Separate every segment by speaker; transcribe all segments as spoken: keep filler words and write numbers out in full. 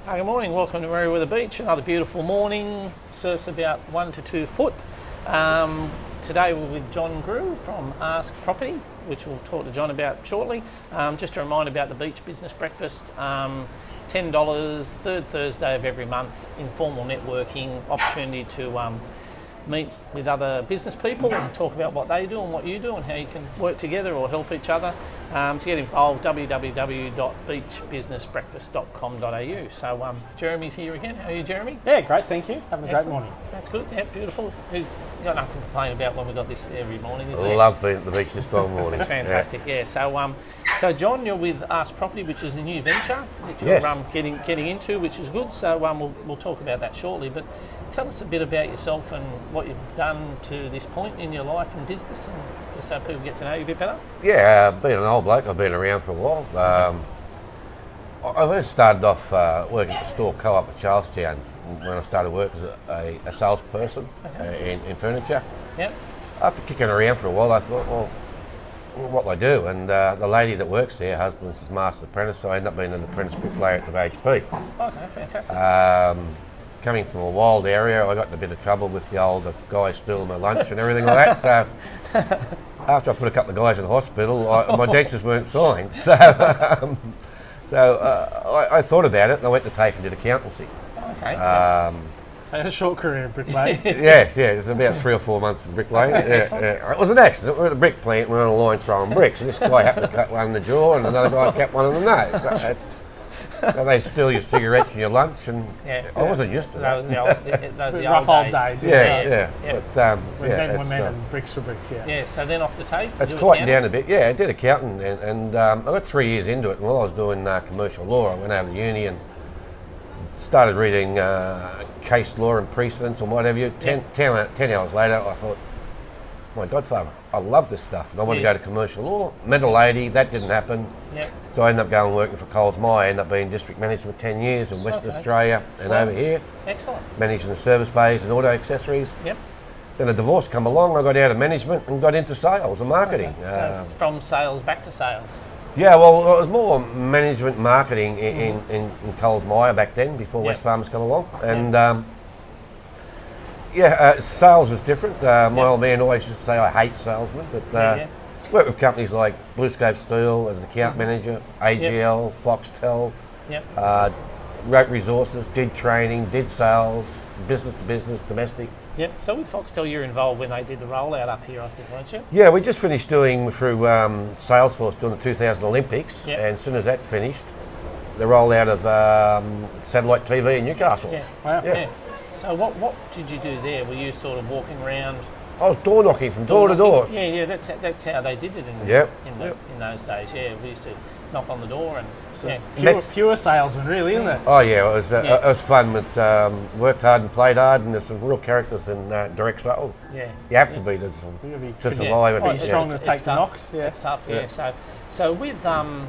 Speaker 1: Hi, good morning. Welcome to Merriweather Beach. Another beautiful morning. Surf's about one to two foot. Um, today we're with John Grew from Ask Property, which we'll talk to John about shortly. Um, just a reminder about the Beach Business Breakfast. Um, ten dollars, third Thursday of every month. Informal networking, opportunity to um, meet with other business people and talk about what they do and what you do and how you can work together or help each other. Um, to get involved, w w w dot beach business breakfast dot com dot a u. So um, Jeremy's here again. How are you, Jeremy?
Speaker 2: Yeah, great, thank you. Having a
Speaker 1: Excellent.
Speaker 2: great morning.
Speaker 1: That's good. Yeah, beautiful. You got nothing to complain about when we got this every morning, is
Speaker 3: I
Speaker 1: there?
Speaker 3: love being at the beach this time of morning.
Speaker 1: It's fantastic. Yeah. yeah. So um, so John, you're with Ask Property, which is a new venture that you're
Speaker 3: Yes.
Speaker 1: um, getting getting into, which is good. So um, we'll we'll talk about that shortly. But tell us a bit about yourself and what you've done to this point in your life and business, and just so people get to know you a bit better.
Speaker 3: Yeah, uh, being an old bloke, I've been around for a while. Um, I I first started off uh, working at the store co-op at Charlestown when I started work as a, a, a salesperson
Speaker 1: Okay.
Speaker 3: uh, in, in furniture.
Speaker 1: Yep.
Speaker 3: After kicking around for a while, I thought, well, what do I do? And uh, the lady that works there, husband's his master apprentice, so I ended up being an apprentice bricklayer at the H P.
Speaker 1: Okay. Fantastic.
Speaker 3: Um, coming from a wild area, I got in a bit of trouble with the older guys stealing my lunch and everything like that. So after I put a couple of guys in hospital, I, my dentures weren't signed. So, um, so uh, I, I thought about it and I went to TAFE and did accountancy.
Speaker 1: okay.
Speaker 3: Um,
Speaker 2: So a short career in bricklaying.
Speaker 3: yes, yeah, it was about three or four months of bricklaying. Yeah,
Speaker 1: Excellent.
Speaker 3: yeah. It was an accident. We were at a brick plant, we were on a line throwing bricks, and this guy happened to cut one in the jaw and another guy cut one in the nose. So that's, so they steal your cigarettes and your lunch, and
Speaker 1: Yeah.
Speaker 3: I wasn't used to
Speaker 1: That
Speaker 3: that.
Speaker 1: was the old, the, the, the
Speaker 2: Rough
Speaker 1: old
Speaker 2: old
Speaker 1: days.
Speaker 2: days,
Speaker 3: Yeah,
Speaker 1: yeah.
Speaker 3: yeah.
Speaker 1: yeah.
Speaker 3: But, um,
Speaker 2: When
Speaker 3: yeah,
Speaker 2: men were
Speaker 3: it's,
Speaker 2: men
Speaker 3: uh,
Speaker 2: and bricks were bricks, yeah.
Speaker 1: Yeah, so then off to TAFE.
Speaker 3: It's
Speaker 1: do
Speaker 3: quieting
Speaker 1: accounting.
Speaker 3: down a bit. Yeah, I did accounting, and, and um, I got three years into it. And while I was doing uh, commercial law, I went over to uni and started reading uh, case law and precedents and whatever. You ten,
Speaker 1: Yeah.
Speaker 3: ten, uh, ten hours later, I thought, my godfather, I love this stuff, and I want
Speaker 1: Yeah.
Speaker 3: to go to commercial law. Met a lady, that didn't happen.
Speaker 1: Yep.
Speaker 3: So I ended up going working for Coles Myer. I ended up being district manager for ten years in Western
Speaker 1: Okay.
Speaker 3: Australia and
Speaker 1: Wow.
Speaker 3: over here,
Speaker 1: Excellent.
Speaker 3: managing the service bays and auto accessories.
Speaker 1: Yep.
Speaker 3: Then a divorce come along, I got out of management and got into sales and marketing.
Speaker 1: So
Speaker 3: Uh,
Speaker 1: from sales back to sales.
Speaker 3: Yeah, well, it was more management marketing in, in, in, in Coles Myer back then, before
Speaker 1: Yep.
Speaker 3: West Farmers come along. And um, yeah, uh, sales was different. Uh, my
Speaker 1: Yep.
Speaker 3: old man always used to say I hate salesmen, but uh,
Speaker 1: Yeah, yeah.
Speaker 3: worked with companies like Bluescope Steel as an account manager, A G L, Foxtel,
Speaker 1: Yep.
Speaker 3: uh, wrote resources, did training, did sales, business to business, domestic.
Speaker 1: Yep. So with Foxtel, you're involved when they did the rollout up here, I think, weren't you?
Speaker 3: Yeah, we just finished doing through um, Salesforce doing the two thousand Olympics,
Speaker 1: Yep.
Speaker 3: and as soon as that finished, the rollout of um, satellite T V in Newcastle.
Speaker 1: Yeah.
Speaker 2: Wow.
Speaker 3: Yeah.
Speaker 1: Yeah. So what what did you do there? Were you sort of walking around?
Speaker 3: I was door knocking from door to door.
Speaker 1: Yeah, yeah. That's that's how they did it in
Speaker 3: Yep,
Speaker 1: in, the,
Speaker 3: yep.
Speaker 1: in those days. Yeah, we used to knock on the door and
Speaker 2: So
Speaker 1: yeah.
Speaker 2: pure,
Speaker 3: Mets-
Speaker 2: pure salesman, really, isn't it?
Speaker 3: Oh yeah, it was uh,
Speaker 1: Yeah.
Speaker 3: it was fun. But um, worked hard and played hard, and there's some real characters in uh, direct sales.
Speaker 1: Yeah.
Speaker 3: You have
Speaker 1: Yeah.
Speaker 3: to be to,
Speaker 2: You've got to be
Speaker 3: to
Speaker 2: pretty-
Speaker 3: survive.
Speaker 2: pretty
Speaker 3: it.
Speaker 2: strong
Speaker 3: Yeah.
Speaker 2: to take the
Speaker 1: tough.
Speaker 2: knocks. Yeah.
Speaker 1: It's tough. Yeah.
Speaker 3: Yeah.
Speaker 1: So so with um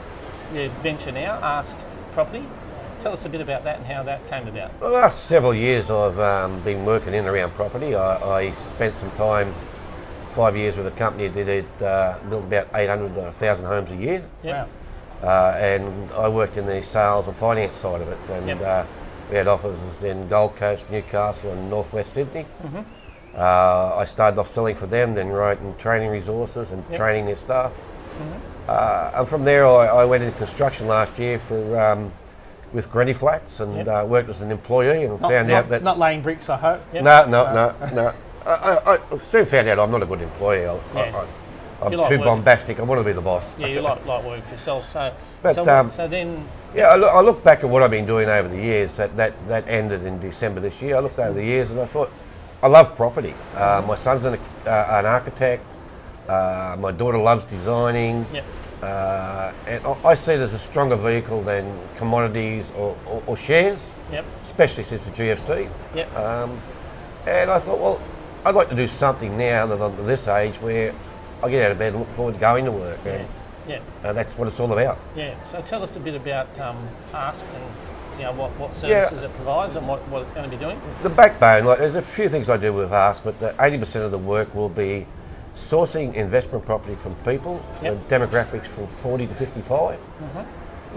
Speaker 1: your venture now, Ask Property. Tell us a bit about that and how that came about.
Speaker 3: The last several years I've um, been working in and around property. I, I spent some time, five years with a company that did uh, built about eight hundred to one thousand homes a year.
Speaker 1: Yeah.
Speaker 2: Wow.
Speaker 3: Uh, and I worked in the sales and finance side of it, and
Speaker 1: Yep.
Speaker 3: uh, we had offices in Gold Coast, Newcastle and Northwest Sydney.
Speaker 1: Mm-hmm.
Speaker 3: Uh, I started off selling for them, then writing training resources and
Speaker 1: Yep.
Speaker 3: training their staff.
Speaker 1: Mm-hmm.
Speaker 3: Uh, and from there I, I went into construction last year for um, with Granny Flats and
Speaker 1: Yep.
Speaker 3: uh, worked as an employee and
Speaker 2: Not,
Speaker 3: found
Speaker 2: not,
Speaker 3: out that
Speaker 2: not laying bricks, I hope.
Speaker 1: Yep.
Speaker 3: no, no, no, no. I, I, I soon found out I'm not a good employee. I,
Speaker 1: Yeah.
Speaker 3: I, I'm
Speaker 1: You like
Speaker 3: too
Speaker 1: work.
Speaker 3: bombastic. I want to be the boss.
Speaker 1: Yeah, you like like work for yourself. So
Speaker 3: But,
Speaker 1: so,
Speaker 3: um,
Speaker 1: so then
Speaker 3: Yeah, I look, I look back at what I've been doing over the years. That, that that ended in December this year. I looked over the years and I thought, I love property. Uh, my son's an, uh, an architect. Uh, my daughter loves designing.
Speaker 1: Yep.
Speaker 3: Uh, and I- I see it as a stronger vehicle than commodities or, or, or shares,
Speaker 1: Yep.
Speaker 3: especially since the G F C.
Speaker 1: Yep.
Speaker 3: Um, and I thought, well, I'd like to do something now that I'm at this age where I get out of bed and look forward to going to work.
Speaker 1: Yeah.
Speaker 3: And,
Speaker 1: Yeah.
Speaker 3: and that's what it's all about.
Speaker 1: Yeah. So tell us a bit about um, Ask and you know what, what
Speaker 3: Yeah.
Speaker 1: services it provides and what, what it's going to be doing.
Speaker 3: The backbone, like there's a few things I do with Ask, but the eighty percent of the work will be sourcing investment property from people,
Speaker 1: Yep.
Speaker 3: so demographics from forty to fifty-five.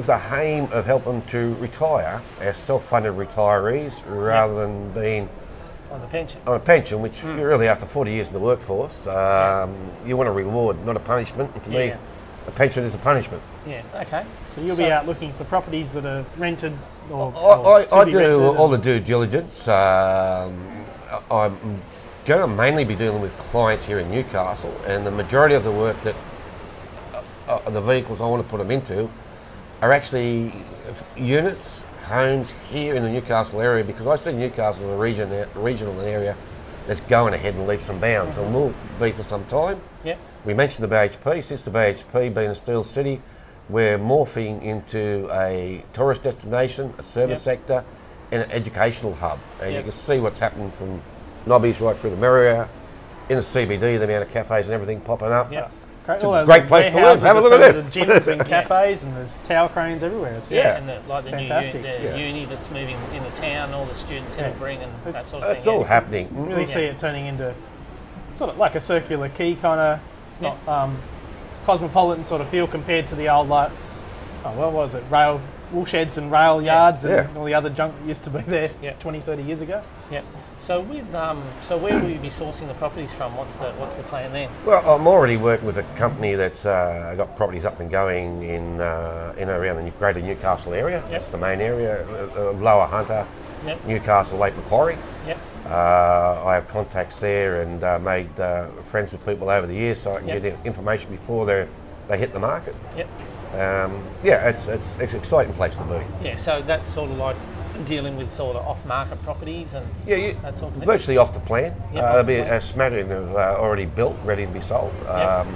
Speaker 3: with the aim of helping them to retire as self-funded retirees rather than being
Speaker 1: On the pension.
Speaker 3: on a pension, which you really after forty years in the workforce, um, you want a reward, not a punishment. And to me,
Speaker 1: Yeah.
Speaker 3: a pension is a punishment.
Speaker 1: Yeah. Okay.
Speaker 2: So you'll
Speaker 1: So-
Speaker 2: be out looking for properties that are rented or,
Speaker 3: I,
Speaker 2: or
Speaker 3: I,
Speaker 2: to
Speaker 3: I
Speaker 2: be
Speaker 3: do
Speaker 2: rented
Speaker 3: all
Speaker 2: and-
Speaker 3: the due diligence. Um, I- I'm going to mainly be dealing with clients here in Newcastle, and the majority of the work that uh, uh, the vehicles I want to put them into are actually units, homes here in the Newcastle area, because I see Newcastle as a region, a regional area that's going ahead in leaps and bounds, and will be for some time.
Speaker 1: Yep.
Speaker 3: We mentioned the B H P. Since the B H P being a steel city, we're morphing into a tourist destination, a service
Speaker 1: Yep.
Speaker 3: sector, and an educational hub. And
Speaker 1: Yep.
Speaker 3: you can see what's happening from Nobbies right through the Merrier, in the C B D, the amount of cafes and everything popping up.
Speaker 1: Yep.
Speaker 2: Yes. Great.
Speaker 3: It's a
Speaker 2: All those
Speaker 3: great place to live.
Speaker 2: warehouses
Speaker 3: Have a
Speaker 2: are
Speaker 3: look at
Speaker 2: turned
Speaker 3: this.
Speaker 2: into gyms and cafes, and there's tower cranes everywhere. It's,
Speaker 3: Yeah.
Speaker 1: And the, like the
Speaker 2: Fantastic.
Speaker 1: new uni, the
Speaker 3: Yeah.
Speaker 1: uni that's moving into town, all the students
Speaker 2: Yeah.
Speaker 1: it'll bring and that
Speaker 2: It's-
Speaker 1: sort of
Speaker 3: That's
Speaker 1: thing.
Speaker 3: all
Speaker 1: yeah.
Speaker 3: happening.
Speaker 2: really
Speaker 1: Yeah.
Speaker 2: see it turning into sort of like a circular quay kind of not um, cosmopolitan sort of feel compared to the old like oh what was it rail wool sheds and rail yards and
Speaker 3: Yeah.
Speaker 2: all the other junk that used to be there
Speaker 1: Yeah.
Speaker 2: twenty, thirty years ago.
Speaker 1: Yeah. So with um, so where will you be sourcing the properties from? What's the what's the plan there?
Speaker 3: Well, I'm already working with a company that's uh, got properties up and going in uh, in and around the New- greater Newcastle area. That's the main area. Uh, uh, Lower Hunter,
Speaker 1: Yep.
Speaker 3: Newcastle, Lake Macquarie.
Speaker 1: Yep.
Speaker 3: Uh, I have contacts there and uh, made uh, friends with people over the years, so I can
Speaker 1: Yep.
Speaker 3: get the information before they they hit the market.
Speaker 1: Yep.
Speaker 3: Um, yeah, it's, it's it's an exciting place to be.
Speaker 1: Yeah. So that's sort of like dealing with sort of off-market properties and
Speaker 3: Yeah, you,
Speaker 1: that sort of thing.
Speaker 3: virtually off the plan.
Speaker 1: Yep,
Speaker 3: uh,
Speaker 1: off
Speaker 3: there'll
Speaker 1: the
Speaker 3: be
Speaker 1: plan.
Speaker 3: a smattering of uh, already built, ready to be sold.
Speaker 1: Yep.
Speaker 3: Um,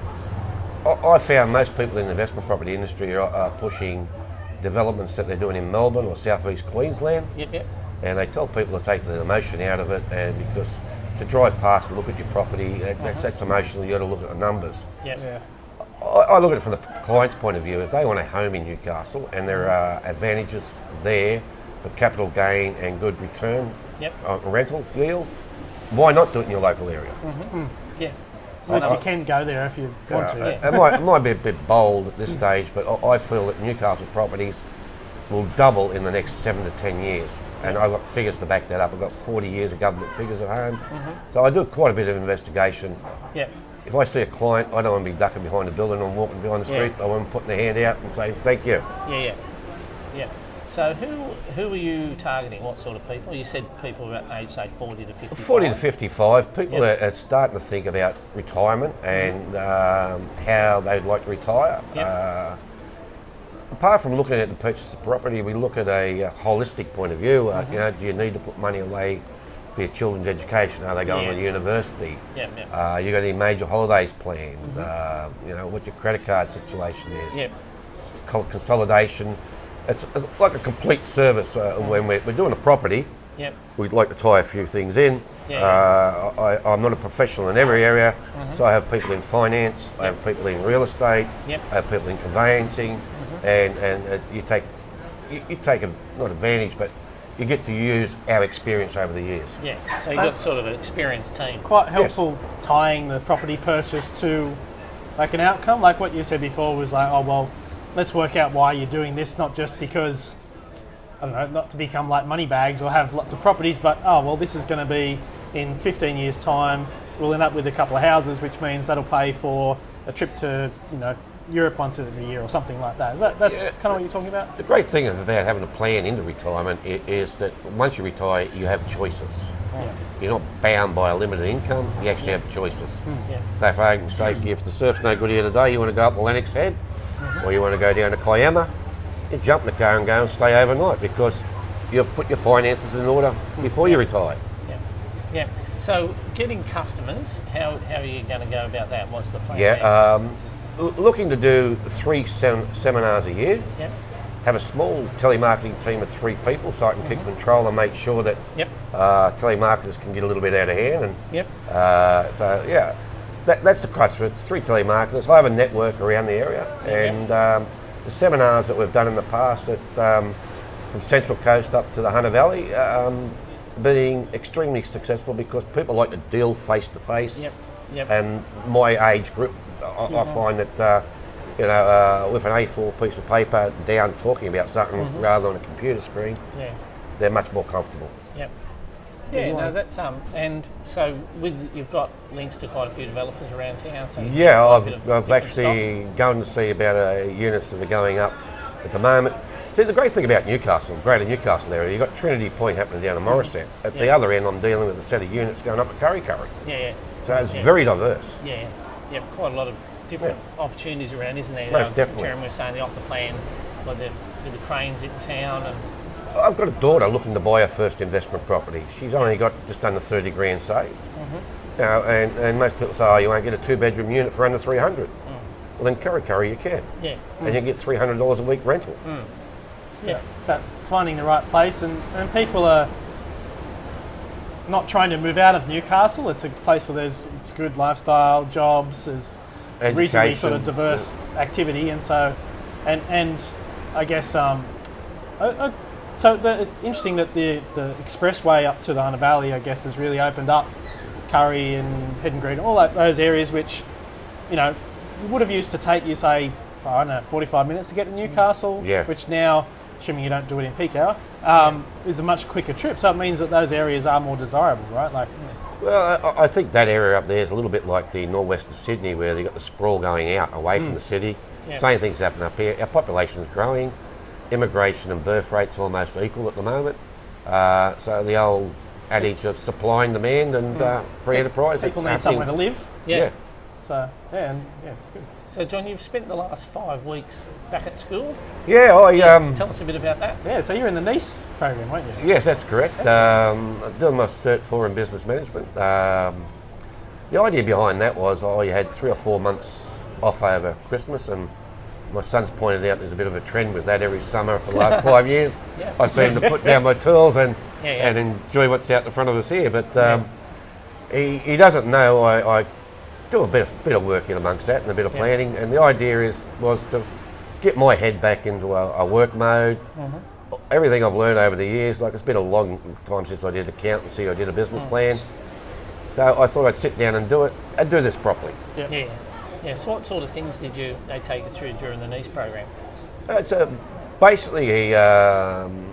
Speaker 3: I, I found most people in the investment property industry are, are pushing developments that they're doing in Melbourne or southeast Queensland,
Speaker 1: Yep. Yep.
Speaker 3: and they tell people to take the emotion out of it, and because to drive past and look at your property, that,
Speaker 1: Uh-huh.
Speaker 3: that's, that's emotional. You got to look at the numbers.
Speaker 1: Yep.
Speaker 2: Yeah.
Speaker 3: I, I look at it from the client's point of view. If they want a home in Newcastle and there are advantages there for capital gain and good return
Speaker 1: Yep.
Speaker 3: on rental yield, why not do it in your local area?
Speaker 1: Yeah.
Speaker 2: At least you can go there if you want to.
Speaker 3: Uh,
Speaker 1: Yeah.
Speaker 3: it, might, it might be a bit bold at this stage, but I, I feel that Newcastle properties will double in the next seven to ten years. And I've got figures to back that up. I've got forty years of government figures at home. So I do quite a bit of investigation.
Speaker 1: Yep.
Speaker 3: If I see a client, I don't want to be ducking behind a building or walking behind the
Speaker 1: Yeah.
Speaker 3: street. I want them putting their hand out and saying, thank you.
Speaker 1: Yeah. Yeah. Yeah. So who who are you targeting? What sort of people? You said people about age say forty to fifty.
Speaker 3: forty to fifty-five, people
Speaker 1: Yep.
Speaker 3: are, are starting to think about retirement and um, how they'd like to retire.
Speaker 1: Yep.
Speaker 3: Uh, apart from looking at the purchase of property, we look at a, uh holistic point of view. Uh,
Speaker 1: Mm-hmm.
Speaker 3: You know, do you need to put money away for your children's education? Are they going
Speaker 1: Yeah.
Speaker 3: to university?
Speaker 1: Yeah. Yeah.
Speaker 3: Uh, you got any major holidays planned?
Speaker 1: Mm-hmm.
Speaker 3: Uh, you know, what your credit card situation is.
Speaker 1: Yep.
Speaker 3: Col- Consolidation. It's, it's like a complete service uh,
Speaker 1: Mm-hmm.
Speaker 3: when we're, we're doing a property.
Speaker 1: Yep.
Speaker 3: We'd like to tie a few things in.
Speaker 1: Yeah,
Speaker 3: Uh, I, I'm not a professional in every area, so I have people in finance, I have people in real estate,
Speaker 1: Yep.
Speaker 3: I have people in conveyancing, and and uh, you take you, you take a, not advantage, but you get to use our experience over the years.
Speaker 1: Yeah. So you've got
Speaker 2: that's-
Speaker 1: sort of an experienced team.
Speaker 2: Quite helpful tying the property purchase to like an outcome. Like what you said before was like, oh well, let's work out why you're doing this, not just because I don't know, not to become like money bags or have lots of properties, but oh well, this is going to be in fifteen years' time. We'll end up with a couple of houses, which means that'll pay for a trip to you know Europe once every year or something like that. Is that that's
Speaker 3: Yeah.
Speaker 2: kind of what you're talking about?
Speaker 3: The great thing about having a plan into retirement is, is that once you retire, you have choices.
Speaker 2: Yeah.
Speaker 3: You're not bound by a limited income, you actually have choices.
Speaker 1: Yeah.
Speaker 3: So for argument's sake, if the surf's no good here today, you want to go up the Lennox Head, or you want to go down to Kiama, you jump in the car and go and stay overnight because you've put your finances in order before you retire.
Speaker 1: Yeah. Yeah. So getting customers, how, how are you going to go about that? What's the plan?
Speaker 3: Yeah,
Speaker 1: there?
Speaker 3: um, l- looking to do three sem- seminars a year,
Speaker 1: Yep.
Speaker 3: have a small telemarketing team of three people so I can keep control and make sure that
Speaker 1: Yep.
Speaker 3: uh, telemarketers can get a little bit out of hand. And
Speaker 1: Yep.
Speaker 3: uh, so, yeah, that, that's the crux of it. It's three telemarketers. I have a network around the area, and um, the seminars that we've done in the past, at, um, from Central Coast up to the Hunter Valley, um, being extremely successful because people like to deal face to face.
Speaker 1: Yep. Yep.
Speaker 3: And my age group, I, I find that uh, you know, uh, with an A four piece of paper down talking about something
Speaker 1: Mm-hmm.
Speaker 3: rather than a computer screen,
Speaker 1: Yeah.
Speaker 3: they're much more comfortable.
Speaker 1: Yep. Yeah, no, that's um, and so with you've got links to quite a few developers around town. So you
Speaker 3: Yeah,
Speaker 1: get quite a
Speaker 3: I've,
Speaker 1: bit of
Speaker 3: I've
Speaker 1: different
Speaker 3: actually gone to see about uh, units that are going up at the moment. See, the great thing about Newcastle, Greater Newcastle area, you've got Trinity Point happening down in Morristown. At the
Speaker 1: Yeah.
Speaker 3: other end, I'm dealing with a set of units going up at Curry Curry.
Speaker 1: stock. Yeah, yeah.
Speaker 3: So it's
Speaker 1: Yeah.
Speaker 3: very diverse.
Speaker 1: Yeah, yeah, yeah, quite a lot of different opportunities around, isn't there?
Speaker 3: Most
Speaker 1: Um,
Speaker 3: definitely.
Speaker 1: Jeremy was saying the off the plan, with the with the cranes in town, and
Speaker 3: I've got a daughter looking to buy her first investment property. She's only got just under thirty grand saved.
Speaker 1: Mm-hmm.
Speaker 3: You know, and, and most people say, oh, you won't get a two bedroom unit for under three hundred.
Speaker 1: Mm.
Speaker 3: Well, then Curry Curry you can.
Speaker 1: yeah,
Speaker 3: And you get three hundred dollars a week rental.
Speaker 1: yeah,
Speaker 2: But finding the right place, and, and people are not trying to move out of Newcastle. It's a place where there's it's good lifestyle, jobs, there's reasonably sort of
Speaker 3: Education,
Speaker 2: diverse activity, and so and and I guess um, uh, uh, so the interesting that the the expressway up to the Hunter Valley, I guess, has really opened up Curry and Head and Green, all that, those areas which, you know, would have used to take you, say, for, I don't know, forty-five minutes to get to Newcastle,
Speaker 3: Yeah.
Speaker 2: which now, assuming you don't do it in peak hour, um, is a much quicker trip. So it means that those areas are more desirable, right? Like,
Speaker 3: Well, I, I think that area up there is a little bit like the northwest of Sydney, where they've got the sprawl going out away from the city.
Speaker 1: Yeah.
Speaker 3: Same things happen up here. Our population is growing. Immigration and birth rates are almost equal at the moment. Uh, so the old adage of supply and demand and uh, free enterprise.
Speaker 2: people
Speaker 3: it's
Speaker 2: need somewhere to
Speaker 3: happening.
Speaker 2: live.
Speaker 1: yeah.
Speaker 3: Yeah.
Speaker 2: So, yeah, and, yeah, it's good.
Speaker 1: So, John, you've spent the last five weeks back at school.
Speaker 3: Yeah, I um,
Speaker 1: Tell us a bit about that.
Speaker 2: Yeah, so you're in the NICE program, weren't you?
Speaker 3: yes, that's correct. Um, I'm doing my Cert four in business management. Um, the idea behind that was I had three or four months off over Christmas, and my son's pointed out there's a bit of a trend with that every summer for the last five years.
Speaker 1: Yeah.
Speaker 3: I seem to put down my tools and
Speaker 1: Yeah, yeah.
Speaker 3: and enjoy what's out in front of us here. But um, he, he doesn't know I, I do a bit of bit of work in amongst that and a bit of
Speaker 1: Yeah.
Speaker 3: planning. And the idea is was to get my head back into a, a work mode.
Speaker 1: Mm-hmm.
Speaker 3: Everything I've learned over the years, like it's been a long time since I did accountancy, I did a
Speaker 1: Mm.
Speaker 3: business plan. So I thought I'd sit down and do it and do this properly.
Speaker 2: Yeah.
Speaker 1: Yeah, yeah. So, what sort of things did you they take you through during the NICE program?
Speaker 3: It's a, basically, um,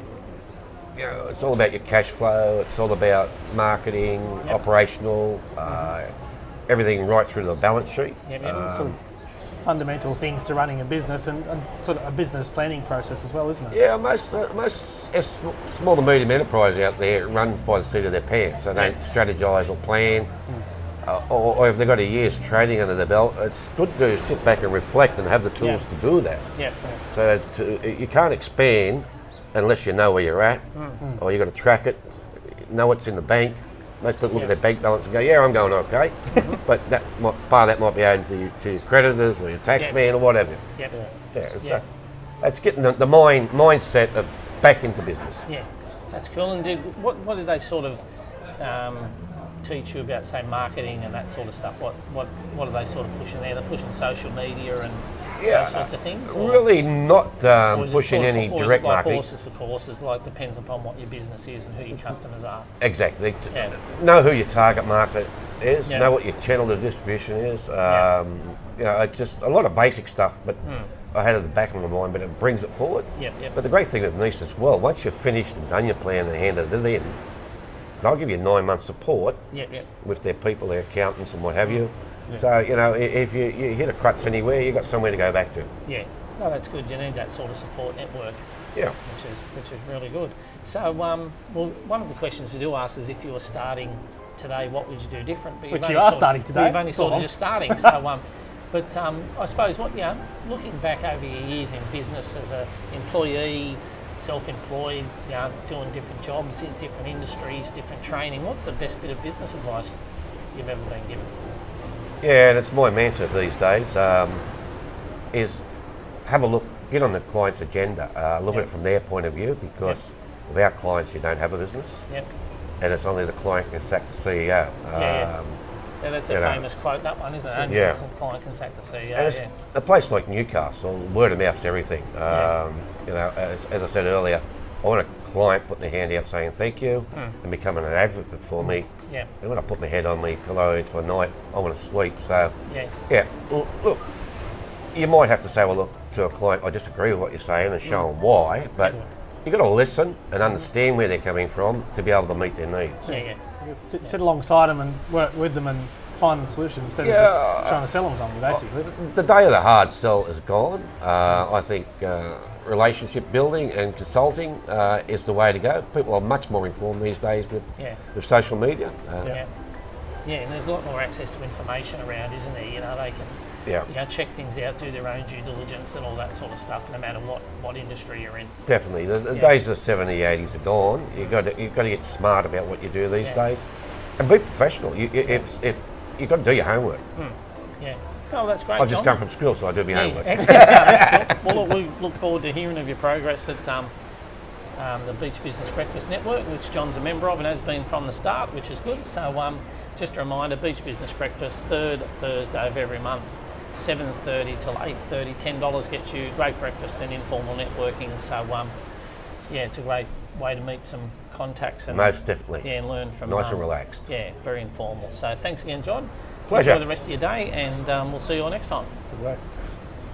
Speaker 3: you know, it's all about your cash flow. It's all about marketing,
Speaker 1: Yep.
Speaker 3: operational, uh, everything right through to the balance sheet.
Speaker 1: Yeah, yeah.
Speaker 3: Um,
Speaker 2: Sort of fundamental things to running a business and, and sort of a business planning process as well, isn't it?
Speaker 3: Yeah, most uh, most s- small to medium enterprise out there runs by the seat of their pants. They don't strategise or plan, uh, or, or if they've got a year's training under their belt, it's good to sit back and reflect and have the tools
Speaker 1: Yeah.
Speaker 3: to do that.
Speaker 1: Yeah,
Speaker 3: So to, you can't expand unless you know where you're at, or you've got to track it, know what's in the bank. Most people look
Speaker 1: Yeah.
Speaker 3: at their bank balance and go, yeah, I'm going okay. But that might, part of that might be owed to, you, to your creditors or your tax
Speaker 1: Yeah.
Speaker 3: man or whatever.
Speaker 1: yeah,
Speaker 3: Yeah, it's,
Speaker 1: Yeah.
Speaker 3: uh, it's getting the, the mind mindset of back into business.
Speaker 1: yeah. That's cool. And did what what did they sort of um, teach you about, say, marketing and that sort of stuff? What what what are they sort of pushing there? They're pushing social media and those sorts of things. or-
Speaker 3: Really not um,
Speaker 1: or is it
Speaker 3: pushing
Speaker 1: sort of-
Speaker 3: any
Speaker 1: or is it
Speaker 3: direct
Speaker 1: like
Speaker 3: marketing.
Speaker 1: horses for courses, like depends upon what your business is and who your customers are.
Speaker 3: Exactly. T-
Speaker 1: Yeah.
Speaker 3: Know who your target market is.
Speaker 1: Yeah.
Speaker 3: Know what your channel of distribution is. Um,
Speaker 1: Yeah.
Speaker 3: You know, it's just a lot of basic stuff, but
Speaker 1: Hmm.
Speaker 3: I had it at the back of my mind, but it brings it forward.
Speaker 1: Yep, yep.
Speaker 3: But the great thing with NICE as well, once you've finished and done your plan and handed it in, they'll give you nine months support
Speaker 1: Yep, yep.
Speaker 3: with their people, their accountants and what have you. So, you know, i- if you, you hit a crutch anywhere, you've got somewhere to go back to.
Speaker 1: Yeah. No, that's good. You need that sort of support network,
Speaker 3: Yeah.
Speaker 1: which is which is really good. So, um, well, one of the questions we do ask is if you were starting today, what would you do different? But you've
Speaker 2: Which
Speaker 1: only
Speaker 2: you are
Speaker 1: sort of-
Speaker 2: starting today.
Speaker 1: You've only
Speaker 2: Go
Speaker 1: sort of
Speaker 2: on.
Speaker 1: just starting. So, um, but um, I suppose what you know, looking back over your years in business as a employee, self-employed, you know, doing different jobs in different industries, different training. What's the best bit of business advice you've ever been given?
Speaker 3: Yeah, and it's my mantra these days, um, is have a look, get on the client's agenda, uh, look
Speaker 1: Yep.
Speaker 3: at it from their point of view, because without clients you don't have a business,
Speaker 1: Yep.
Speaker 3: and it's only the client who can sack the C E O.
Speaker 1: Yeah.
Speaker 3: Um,
Speaker 1: Yeah, that's a
Speaker 3: you know.
Speaker 1: famous quote, that one, isn't it? Only
Speaker 3: Yeah.
Speaker 1: the client can sack the C E O.
Speaker 3: and it's
Speaker 1: Yeah.
Speaker 3: a place like Newcastle, word of mouth's everything. Um,
Speaker 1: Yeah.
Speaker 3: You know, as, as I said earlier, I want a client putting their hand out saying thank you
Speaker 1: Mm.
Speaker 3: and becoming an advocate for me.
Speaker 1: Yeah.
Speaker 3: And when I put my head on my pillow for a night, I want to sleep. So,
Speaker 1: Yeah.
Speaker 3: yeah, l- look, you might have to say, well, look, to a client, I disagree with what you're saying and show them why, but you've got to listen and understand where they're coming from to be able to meet their needs.
Speaker 1: Yeah, yeah.
Speaker 2: You could sit, sit alongside them and work with them and find the solution instead
Speaker 3: Yeah.
Speaker 2: of just trying to sell them something, basically.
Speaker 3: The day of the hard sell is gone. Uh, I think uh, relationship building and consulting uh, is the way to go. People are much more informed these days with,
Speaker 1: Yeah.
Speaker 3: with social media. Uh,
Speaker 1: Yeah. Yeah, and there's a lot more access to information around, isn't there? You know, they can
Speaker 3: yeah,
Speaker 1: you know, check things out, do their own due diligence and all that sort of stuff, no matter what, what industry you're in.
Speaker 3: definitely. The, the
Speaker 1: Yeah.
Speaker 3: days of the seventies, eighties are gone. You've got to, you've got to get smart about what you do these
Speaker 1: Yeah.
Speaker 3: days and be professional. You, you, it's, if, you've got to do your homework.
Speaker 1: Yeah. Oh, that's great,
Speaker 3: I've just
Speaker 1: John.
Speaker 3: come from school, so I do my
Speaker 1: Yeah,
Speaker 3: homework.
Speaker 1: excellent. Well, look, we look forward to hearing of your progress at um, um, the Beach Business Breakfast Network, which John's a member of and has been from the start, which is good. So um, just a reminder, Beach Business Breakfast, third Thursday of every month, seven thirty till eight thirty, ten dollars gets you great breakfast and informal networking. So um, yeah, it's a great way to meet some contacts and
Speaker 3: Most definitely.
Speaker 1: yeah, and learn from
Speaker 3: Nice
Speaker 1: um,
Speaker 3: and relaxed.
Speaker 1: Yeah, very informal. So thanks again, John.
Speaker 3: Pleasure.
Speaker 1: Enjoy the rest of your day, and um, we'll see you all next time.
Speaker 2: Good work.